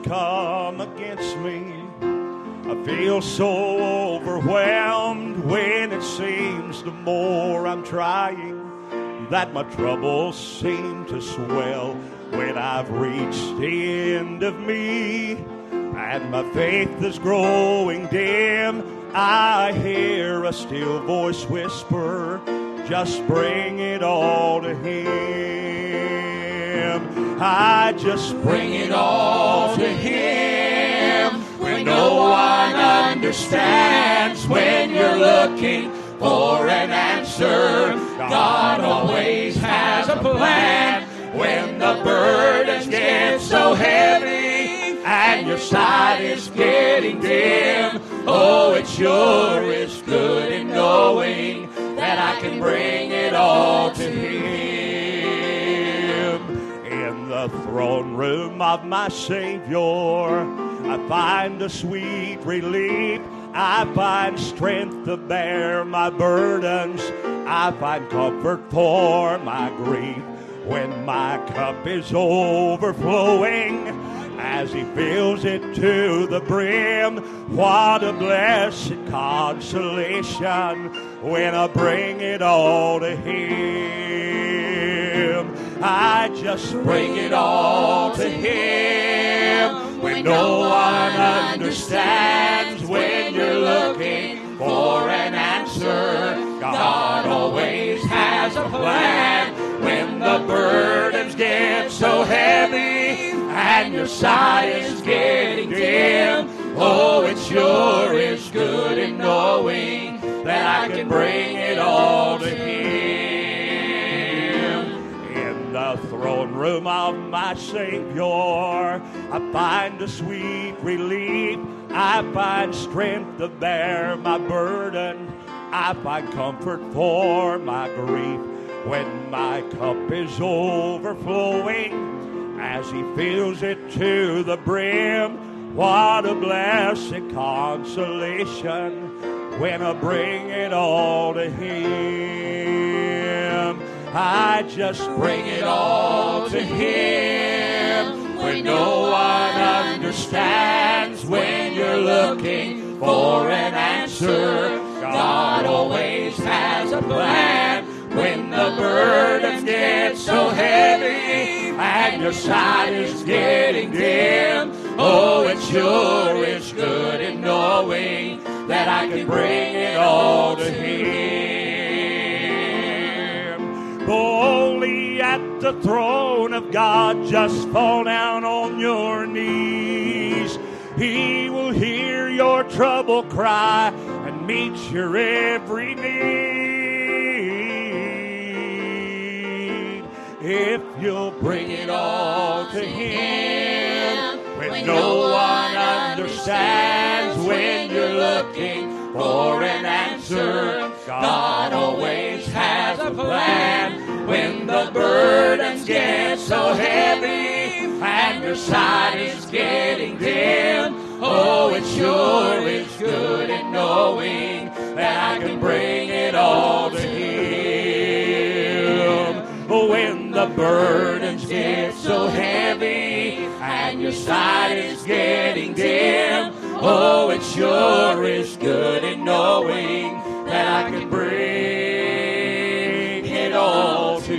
come against me. I feel so overwhelmed when it seems the more I'm trying that my troubles seem to swell. When I've reached the end of me and my faith is growing dim, I hear a still voice whisper, just bring it all to Him. I just bring it all to Him. When no one understands, when you're looking for an answer, God always has a plan. When the burdens get so heavy and your sight is getting dim, oh, it sure is good in knowing that I can bring it all to Him. In the throne room of my Savior, I find a sweet relief. I find strength to bear my burdens. I find comfort for my grief. When my cup is overflowing, as He fills it to the brim, what a blessed consolation when I bring it all to Him. I just bring it all to Him. When no one understands, when you're looking for an answer, God always has a plan. When the burdens get so heavy and your sight is getting dim, oh, it sure is good in knowing that I can bring it all to Him. In the throne room of my Savior, I find a sweet relief. I find strength to bear my burden. I find comfort for my grief. When my cup is overflowing, as He fills it to the brim, what a blessed consolation when I bring it all to Him. I just bring it all to Him. When no one understands, when you're looking for an answer, God always has a plan. When the burdens get so heavy and your sight is getting dim, oh, it sure is good in knowing that I can bring it all to Him. Boldly at the throne of God, just fall down on your knees. He will hear your trouble cry and meet your every need. If you'll bring it all to Him, when no one understands, when you're looking for an answer, God always has a plan. When the burdens get so heavy and your sight is getting dim, oh, it sure is good in knowing that I can bring it all to Him. When the burdens get so heavy and your sight is getting dim, oh, it sure is good in knowing that I can bring it all to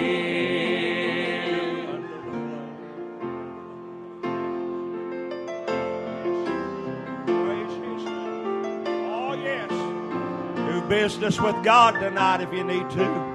Him. Oh, yes. Do business with God tonight if you need to.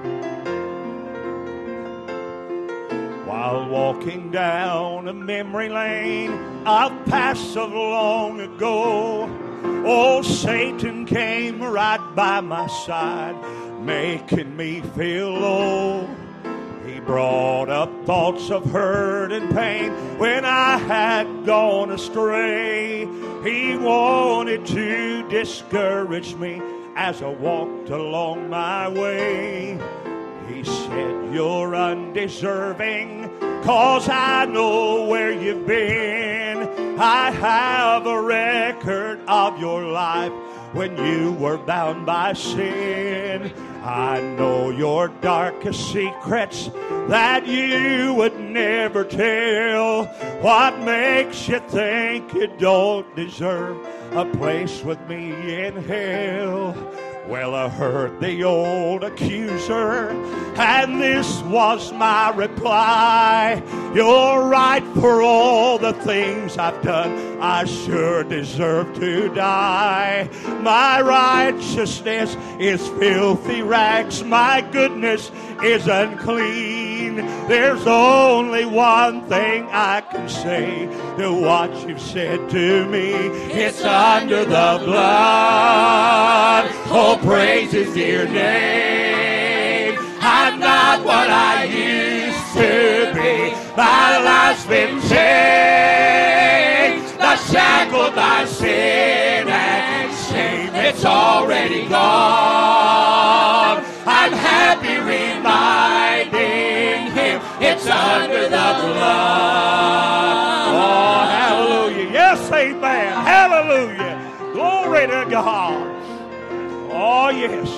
While walking down a memory lane of past of long ago, old Satan came right by my side, making me feel low. He brought up thoughts of hurt and pain when I had gone astray. He wanted to discourage me as I walked along my way. He said, you're undeserving, 'cause I know where you've been. I have a record of your life when you were bound by sin. I know your darkest secrets that you would never tell. What makes you think you don't deserve a place with me in hell? Well, I heard the old accuser, and this was my reply. You're right for all the things I've done. I sure deserve to die. My righteousness is filthy rags. My goodness is unclean. There's only one thing I can say to what you've said to me. It's under the blood. Oh, praise His dear name. I'm not what I used to be. My life's been changed. Not shackled by sin and shame. It's already gone. I'm happy reminding Him it's under the blood. Oh, hallelujah. Yes, amen. Hallelujah. Glory to God. Oh, yes.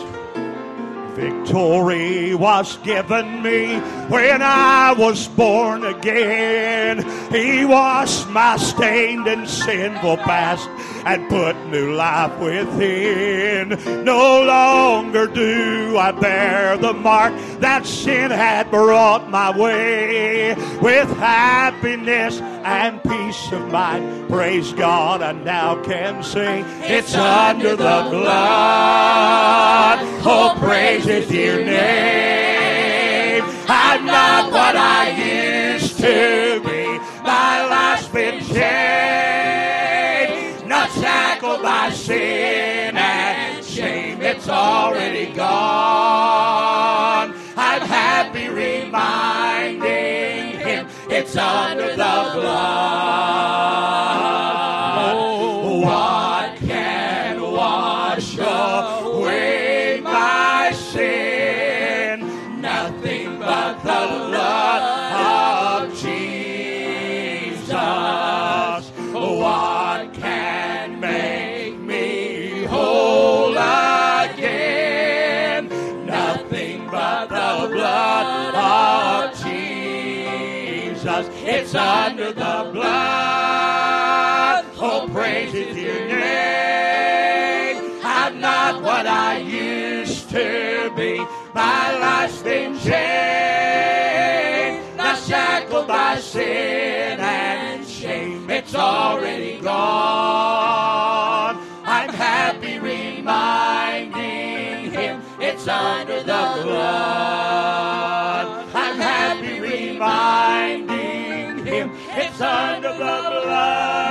Victory was given me when I was born again. He washed my stained and sinful past and put new life within. No longer do I bear the mark that sin had brought my way. With happiness and peace of mind, praise God, I now can sing. It's under the blood. Oh, praise His dear name. I'm not what I used to be. My life's been changed. Not shackled by sin and shame. It's already gone. I'm happy reminding Him it's under the blood. Oh, what can wash away my sin? Nothing but the blood of Jesus. What can make me whole again? Nothing but the blood of Jesus. It's under the blood. Oh, praise His dear name. I'm not what I used to be. My life's been changed. Not shackled by sin and shame. It's already gone. I'm happy reminding Him it's under the blood. I'm happy reminding Him it's under the blood.